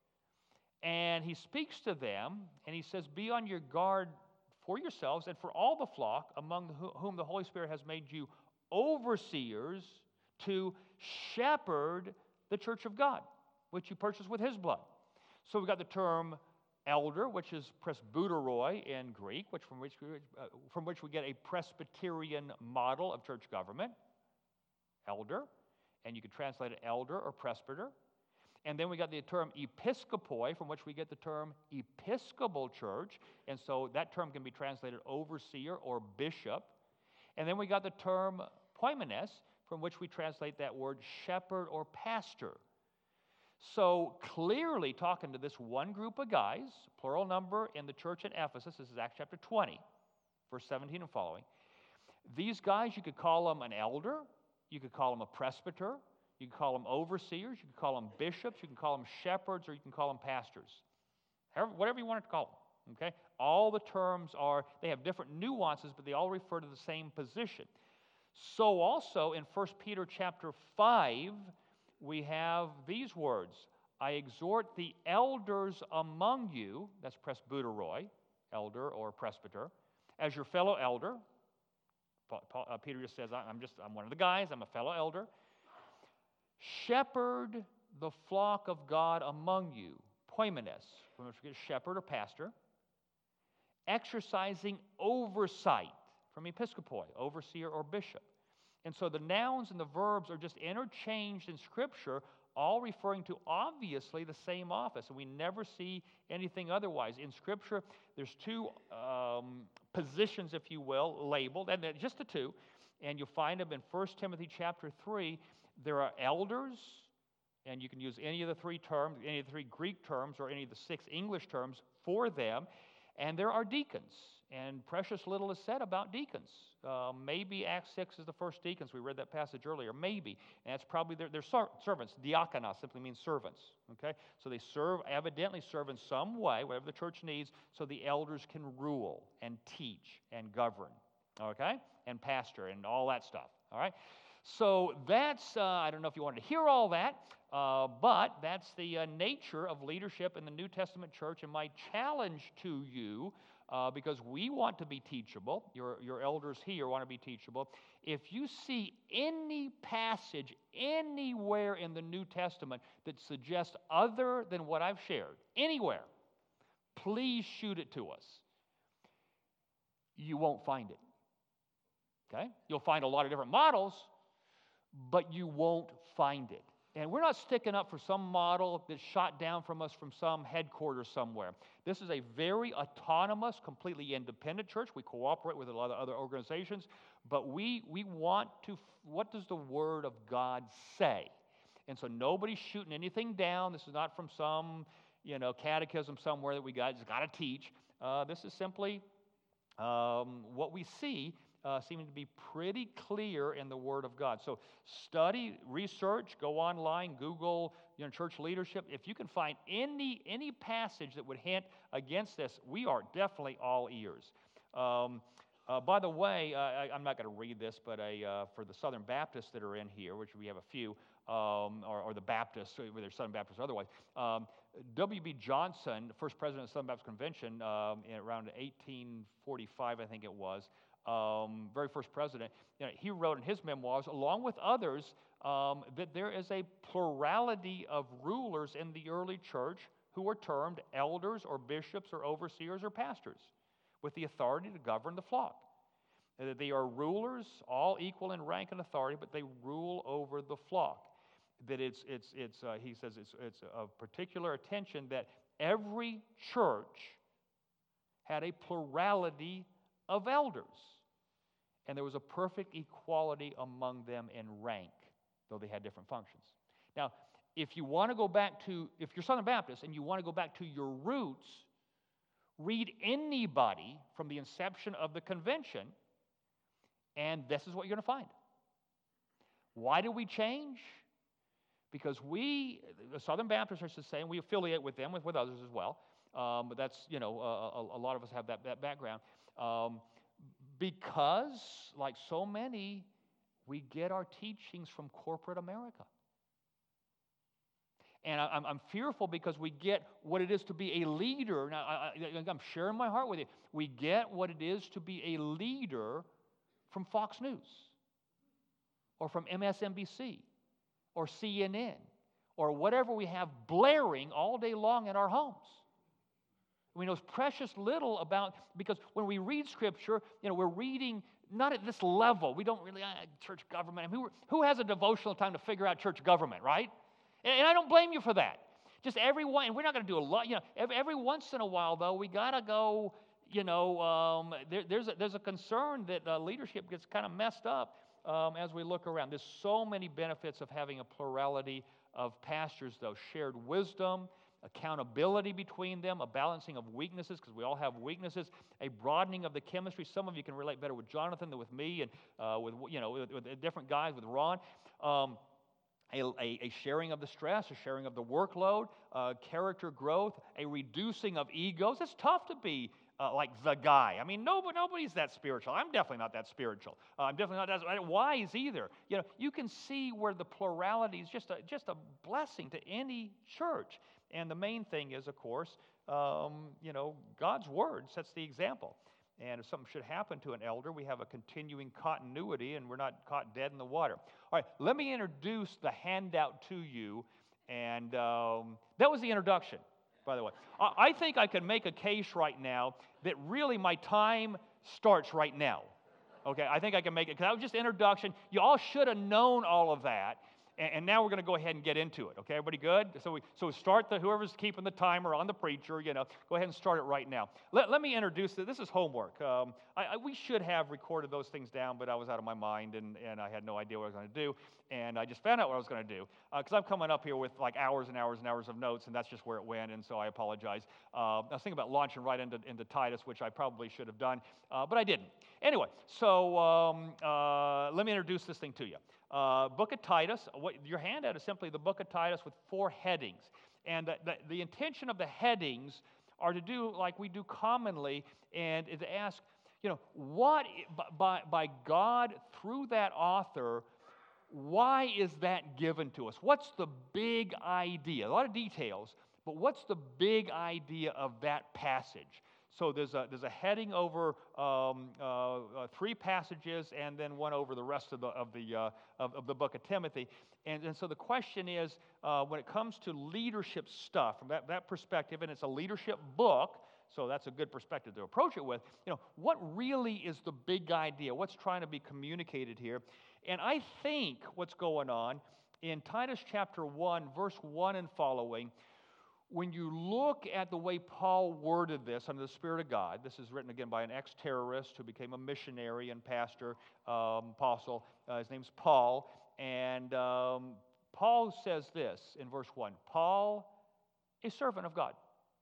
and he speaks to them, and he says, be on your guard for yourselves and for all the flock among whom the Holy Spirit has made you overseers to shepherd the church of God, which you purchased with his blood. So we've got the term elder, which is presbyteroi in Greek, which from which we, uh, from which we get a Presbyterian model of church government. Elder, and you could translate it elder or presbyter. And then we got the term episkopoi, from which we get the term Episcopal church, and so that term can be translated overseer or bishop. And then we got the term poimenes, from which we translate that word shepherd or pastor. So clearly talking to this one group of guys, plural number in the church at Ephesus, this is Acts chapter twenty, verse seventeen and following. These guys, you could call them an elder, you could call them a presbyter, you could call them overseers, you could call them bishops, you can call them shepherds, or you can call them pastors. However, whatever you want to call them, okay? All the terms are, they have different nuances, but they all refer to the same position. So also in First Peter chapter five, we have these words, I exhort the elders among you, that's presbyteroi, elder or presbyter, as your fellow elder. Paul, uh, Peter just says, I'm just, I'm one of the guys, I'm a fellow elder. Shepherd the flock of God among you, poimenes, from which we get shepherd or pastor, exercising oversight, from episkopoi, overseer or bishop. And so the nouns and the verbs are just interchanged in Scripture, all referring to obviously the same office. And we never see anything otherwise. In Scripture, there's two um, positions, if you will, labeled, and they're just the two. And you'll find them in First Timothy chapter three. There are elders, and you can use any of the three terms, any of the three Greek terms, or any of the six English terms for them. And there are deacons. And precious little is said about deacons. Uh, maybe Acts six is the first deacons. We read that passage earlier. Maybe. And that's probably their, their ser- servants. Diakonos simply means servants. Okay? So they serve, evidently serve in some way, whatever the church needs, so the elders can rule and teach and govern. Okay? And pastor and all that stuff. All right? So that's, uh, I don't know if you wanted to hear all that, uh, but that's the uh, nature of leadership in the New Testament church. And my challenge to you, uh, because we want to be teachable, your, your elders here want to be teachable, if you see any passage anywhere in the New Testament that suggests other than what I've shared, anywhere, please shoot it to us. You won't find it. Okay? You'll find a lot of different models, but you won't find it. And we're not sticking up for some model that's shot down from us from some headquarters somewhere. This is a very autonomous, completely independent church. We cooperate with a lot of other organizations, but we, we want to, what does the Word of God say? And so nobody's shooting anything down. This is not from some, you know, catechism somewhere that we got, just got to teach. Uh, this is simply um, what we see Uh, seeming to be pretty clear in the Word of God. So study, research, go online, Google, you know, church leadership. If you can find any any passage that would hint against this, we are definitely all ears. Um, uh, by the way, uh, I, I'm not going to read this, but a, uh, for the Southern Baptists that are in here, which we have a few, um, or, or the Baptists, whether they're Southern Baptists or otherwise, um, W B Johnson, the first president of the Southern Baptist Convention, um, in around eighteen forty-five, I think it was, Um, very first president, you know, he wrote in his memoirs, along with others, um, that there is a plurality of rulers in the early church who are termed elders or bishops or overseers or pastors with the authority to govern the flock. And that they are rulers, all equal in rank and authority, but they rule over the flock. That it's, it's, it's uh, he says it's, it's of particular attention that every church had a plurality of elders. And there was a perfect equality among them in rank, though they had different functions. Now, if you want to go back to, if you're Southern Baptist and you want to go back to your roots, read anybody from the inception of the convention, and this is what you're going to find. Why do we change? Because we, the Southern Baptists are the same, we affiliate with them, with, with others as well. Um, but that's, you know, a, a, a lot of us have that, that background. Um, Because, like so many, we get our teachings from corporate America. And I, I'm, I'm fearful because we get what it is to be a leader. Now, I, I, I'm sharing my heart with you. We get what it is to be a leader from Fox News or from M S N B C or C N N or whatever we have blaring all day long in our homes. We know precious little about, because when we read Scripture, you know, we're reading not at this level. We don't really, uh, church government. I mean, who, who has a devotional time to figure out church government, right? And, and I don't blame you for that. Just every one, and we're not going to do a lot, you know, every, every once in a while, though, we got to go, you know, um, there, there's, a, there's a concern that uh, leadership gets kind of messed up um, as we look around. There's so many benefits of having a plurality of pastors, though. Shared wisdom, accountability between them, a balancing of weaknesses, because we all have weaknesses, a broadening of the chemistry. Some of you can relate better with Jonathan than with me, and uh, with, you know, with, with different guys, with Ron. Um, a, a, a sharing of the stress, a sharing of the workload, uh, character growth, a reducing of egos. It's tough to be uh, like the guy. I mean, nobody, nobody's that spiritual. I'm definitely not that spiritual. Uh, I'm definitely not that wise either. You know, you can see where the plurality is just a, just a blessing to any church. And the main thing is, of course, um, you know, God's Word sets the example. And if something should happen to an elder, we have a continuing continuity, and we're not caught dead in the water. All right, let me introduce the handout to you. And um, that was the introduction, by the way. I, I think I can make a case right now that really my time starts right now. Okay, I think I can make it, because that was just introduction. You all should have known all of that. And, and now we're going to go ahead and get into it. Okay, everybody good? So we so we start the, whoever's keeping the timer on the preacher, you know, go ahead and start it right now. Let, let me introduce it. This is homework. Um, I, I, we should have recorded those things down, but I was out of my mind, and, and I had no idea what I was going to do. And I just found out what I was going to do, because uh, I'm coming up here with like hours and hours and hours of notes, and that's just where it went, and so I apologize. Uh, I was thinking about launching right into, into Titus, which I probably should have done, uh, but I didn't. Anyway, so um, uh, let me introduce this thing to you. Uh, book of Titus, what, your handout is simply the book of Titus with four headings. And the, the, the intention of the headings are to do like we do commonly, and to ask, you know, what, by, by God, through that author, why is that given to us? What's the big idea? A lot of details, but what's the big idea of that passage? So there's a, there's a heading over um, uh, uh, three passages, and then one over the rest of the, of the, uh, of, of the book of Timothy. And, and so the question is, uh, when it comes to leadership stuff, from that, that perspective, and it's a leadership book, so that's a good perspective to approach it with, you know, what really is the big idea? What's trying to be communicated here? And I think what's going on in Titus chapter one, verse one and following, when you look at the way Paul worded this under the Spirit of God, this is written again by an ex-terrorist who became a missionary and pastor, um, apostle. Uh, his name's Paul. And um, Paul says this in verse one, Paul, a servant of God.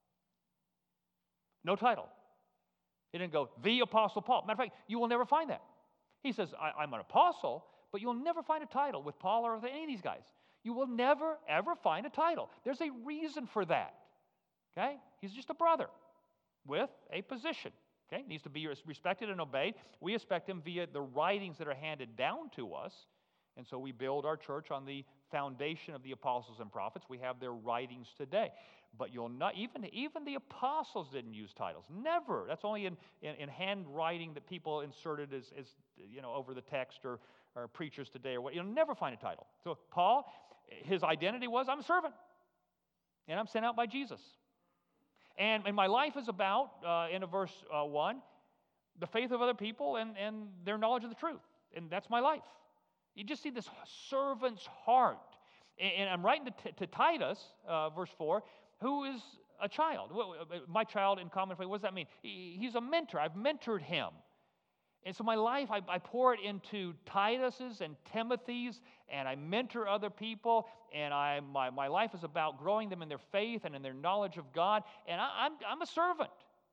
No title. He didn't go, the Apostle Paul. Matter of fact, you will never find that. He says, I, I'm an apostle, but you'll never find a title with Paul or with any of these guys. You will never, ever find a title. There's a reason for that. Okay? He's just a brother with a position. Okay? Needs to be respected and obeyed. We respect him via the writings that are handed down to us. And so we build our church on the foundation of the apostles and prophets. We have their writings today. But you'll not, even, even the apostles didn't use titles. Never. That's only in, in, in handwriting that people inserted as, as, you know, over the text, or, or preachers today, or what. You'll never find a title. So Paul, his identity was, I'm a servant, and I'm sent out by Jesus. And, and my life is about, uh, in a verse uh, one, the faith of other people and, and their knowledge of the truth. And that's my life. You just see this servant's heart. And, and I'm writing to, to Titus, uh, verse four, who is a child. My child in common faith, what does that mean? He's a mentor. I've mentored him. And so my life, I, I pour it into Titus's and Timothy's, and I mentor other people, and I, my, my life is about growing them in their faith and in their knowledge of God, and I, I'm, I'm a servant.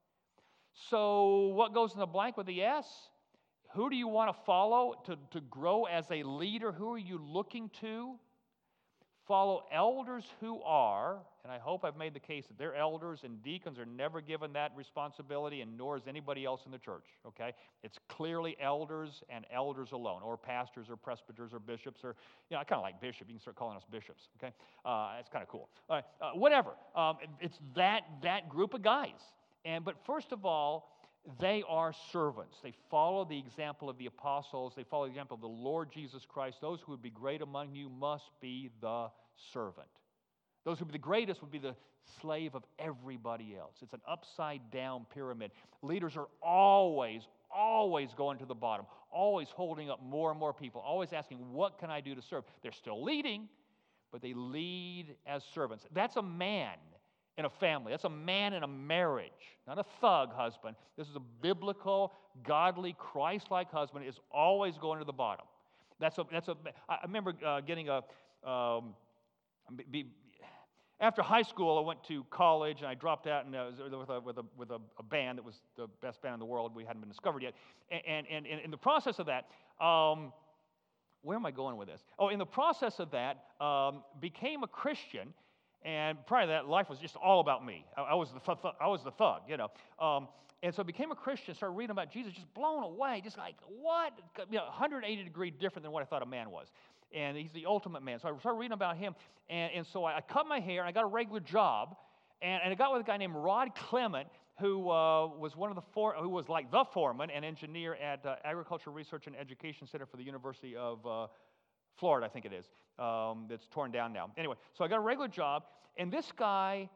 So what goes in the blank with the S? Who do you want to follow to, to grow as a leader? Who are you looking to? Follow elders who are, and I hope I've made the case that their elders and deacons are never given that responsibility, and nor is anybody else in the church, okay? It's clearly elders and elders alone, or pastors or presbyters or bishops, or, you know, I kind of like bishop. You can start calling us bishops, okay? Uh, it's kind of cool. All right, uh, whatever. Um, it's that, that group of guys. And But first of all, they are servants. They follow the example of the apostles. They follow the example of the Lord Jesus Christ. Those who would be great among you must be the servant. Those who would be the greatest would be the slave of everybody else. It's an upside-down pyramid. Leaders are always, always going to the bottom, always holding up more and more people, always asking, what can I do to serve? They're still leading, but they lead as servants. That's a man in a family. That's a man in a marriage, not a thug husband. This is a biblical, godly, Christ-like husband is always going to the bottom. That's a, that's a, I remember uh, getting a, um, be, after high school, I went to college, and I dropped out and I was with, a, with, a, with a, a band that was the best band in the world. We hadn't been discovered yet. And, and, and in the process of that, um, where am I going with this? Oh, in the process of that, um, became a Christian. And prior to that, life was just all about me. I, I was the th- th- I was the thug, you know. Um, and so I became a Christian, started reading about Jesus, just blown away, just like, what? You know, one hundred eighty degree different than what I thought a man was. And he's the ultimate man. So I started reading about him. And, and so I, I cut my hair, and I got a regular job. And, and I got with a guy named Rod Clement, who uh, was one of the four, who was like the foreman and engineer at uh, Agricultural Research and Education Center for the University of uh, Florida, I think it is, um, that's torn down now. Anyway, so I got a regular job, and this guy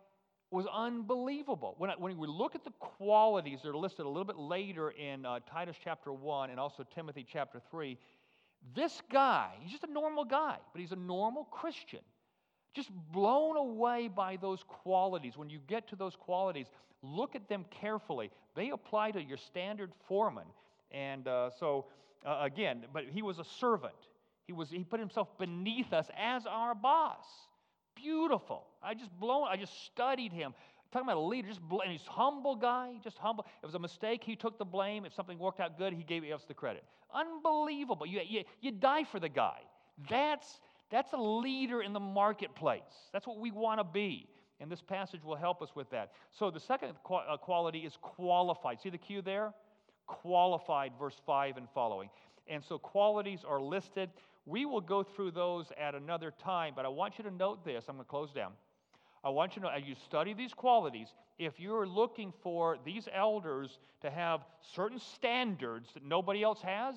was unbelievable. When, I, when we look at the qualities that are listed a little bit later in uh, Titus chapter one and also Timothy chapter three, this guy, he's just a normal guy, but he's a normal Christian. Just blown away by those qualities. When you get to those qualities, look at them carefully. They apply to your standard foreman. And uh, so, uh, again, but he was a servant. He, was, he put himself beneath us as our boss. Beautiful. I just blown, I just studied him. Talking about a leader, just and he's a humble guy, just humble. If it was a mistake, he took the blame. If something worked out good, he gave us the credit. Unbelievable. You, you, you die for the guy. That's, that's a leader in the marketplace. That's what we want to be. And this passage will help us with that. So the second quality is qualified. See the cue there? Qualified, verse five and following. And so qualities are listed. We will go through those at another time, but I want you to note this. I'm going to close down. I want you to know, as you study these qualities, if you're looking for these elders to have certain standards that nobody else has,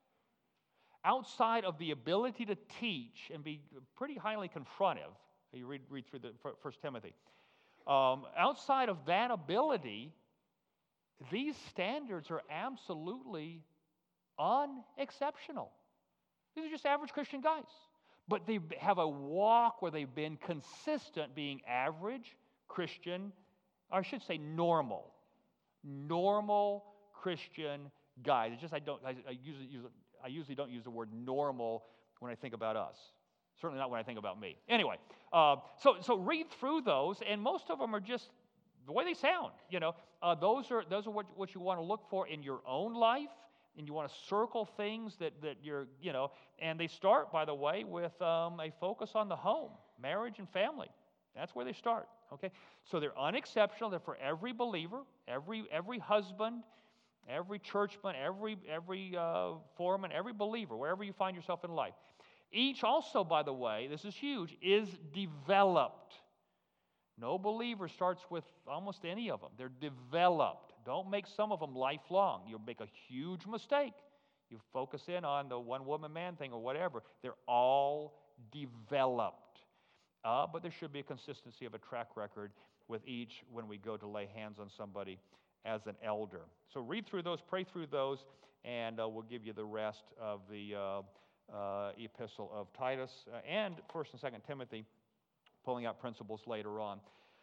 outside of the ability to teach and be pretty highly confrontive, you read, read through the First Timothy, um, outside of that ability, these standards are absolutely unexceptional. These are just average Christian guys. But they have a walk where they've been consistent being average Christian, or I should say normal. Normal Christian guys. It's just I don't I, I usually use I usually don't use the word normal when I think about us. Certainly not when I think about me. Anyway, uh, so so read through those, and most of them are just the way they sound. You know, uh, those are those are what, what you want to look for in your own life. And you want to circle things that, that you're, you know, and they start, by the way, with um, a focus on the home, marriage and family. That's where they start, okay? So they're unexceptional. They're for every believer, every every husband, every churchman, every, every uh, foreman, every believer, wherever you find yourself in life. Each also, by the way, this is huge, is developed. No believer starts with almost any of them. They're developed. Don't make some of them lifelong. You'll make a huge mistake. You focus in on the one-woman man thing or whatever. They're all developed. Uh, but there should be a consistency of a track record with each when we go to lay hands on somebody as an elder. So read through those, pray through those, and uh, we'll give you the rest of the uh, uh, epistle of Titus uh, and First and Second Timothy, pulling out principles later on.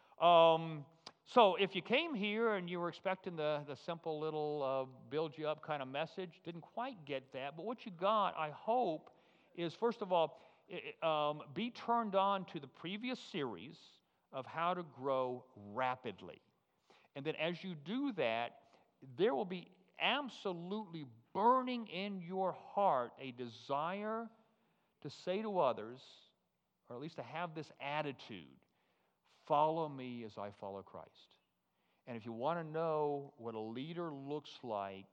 Um, so if you came here and you were expecting the, the simple little uh, build you up kind of message, didn't quite get that, but what you got, I hope, is first of all, um, be turned on to the previous series of how to grow rapidly. And then as you do that, there will be absolutely burning in your heart a desire to say to others, or at least to have this attitude, follow me as I follow Christ. And if you want to know what a leader looks like,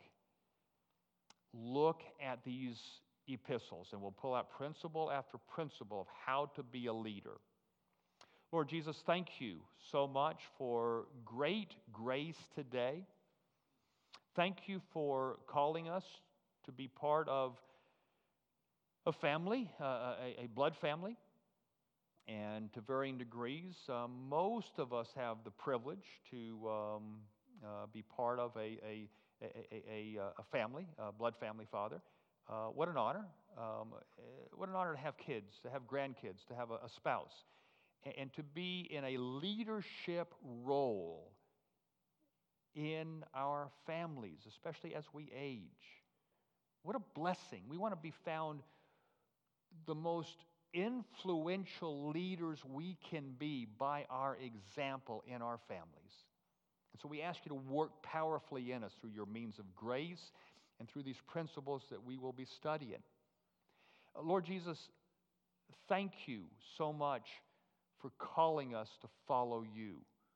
look at these epistles, and we'll pull out principle after principle of how to be a leader. Lord Jesus, thank you so much for great grace today. Thank you for calling us to be part of a family, uh, a, a blood family. And to varying degrees, uh, most of us have the privilege to um, uh, be part of a, a, a, a, a family, a blood family, Father. Uh, what an honor. Um, what an honor to have kids, to have grandkids, to have a, a spouse, and, and to be in a leadership role in our families, especially as we age. What a blessing. We want to be found the most influential leaders we can be by our example in our families. And so we ask you to work powerfully in us through your means of grace and through these principles that we will be studying. Uh, Lord Jesus, thank you so much for calling us to follow you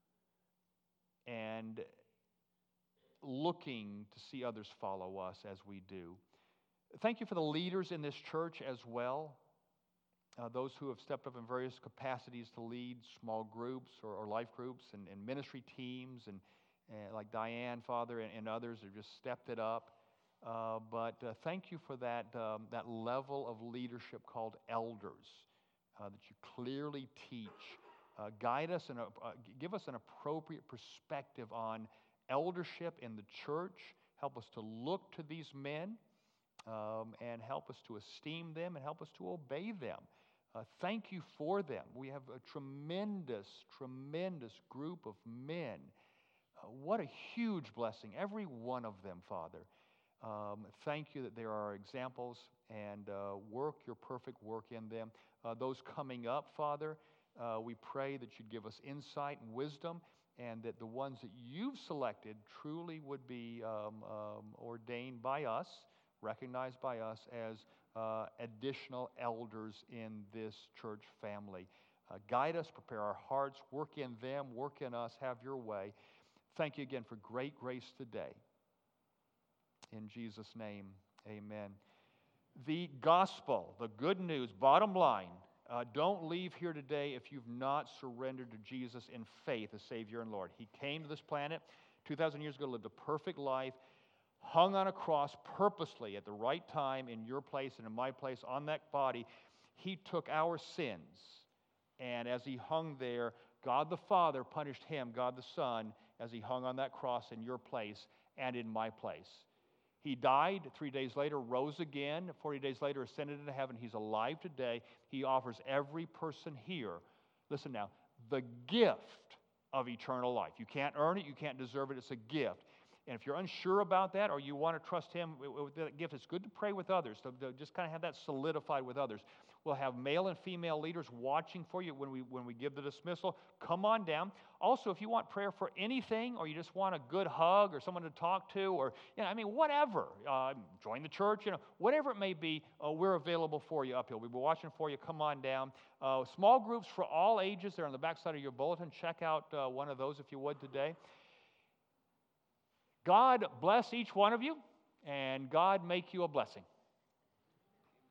and looking to see others follow us as we do. Thank you for the leaders in this church as well. Uh, those who have stepped up in various capacities to lead small groups or, or life groups and, and ministry teams, and, and like Diane, Father, and, and others have just stepped it up. Uh, but uh, thank you for that, um, that level of leadership called elders, uh, that you clearly teach Uh, guide us and uh, give us an appropriate perspective on eldership in the church. Help us to look to these men um, and help us to esteem them and help us to obey them. Uh, thank you for them. We have a tremendous, tremendous group of men. Uh, what a huge blessing, every one of them, Father. Um, thank you that there are examples, and uh, work your perfect work in them. Uh, those coming up, Father, uh, we pray that you'd give us insight and wisdom, and that the ones that you've selected truly would be um, um, ordained by us, recognized by us as uh, additional elders in this church family. Uh, guide us, prepare our hearts, work in them, work in us, have your way. Thank you again for great grace today. In Jesus' name, amen. The gospel, the good news, bottom line, uh, don't leave here today if you've not surrendered to Jesus in faith as Savior and Lord. He came to this planet two thousand years ago, lived a perfect life, hung on a cross purposely at the right time in your place and in my place on that body. He took our sins, and as he hung there, God the Father punished him, God the Son, as he hung on that cross in your place and in my place. He died, three days later, rose again, forty days later, ascended into heaven. He's alive today. He offers every person here, listen now, the gift of eternal life. You can't earn it, you can't deserve it, it's a gift. And if you're unsure about that, or you want to trust him with that gift, it's good to pray with others, to, to just kind of have that solidified with others. We'll have male and female leaders watching for you when we when we give the dismissal. Come on down. Also, if you want prayer for anything, or you just want a good hug, or someone to talk to, or you know, I mean, whatever, uh, join the church, you know, whatever it may be, uh, we're available for you up here. We'll be watching for you. Come on down. Uh, small groups for all ages. They're on the back side of your bulletin. Check out uh, one of those if you would today. God bless each one of you, and God make you a blessing.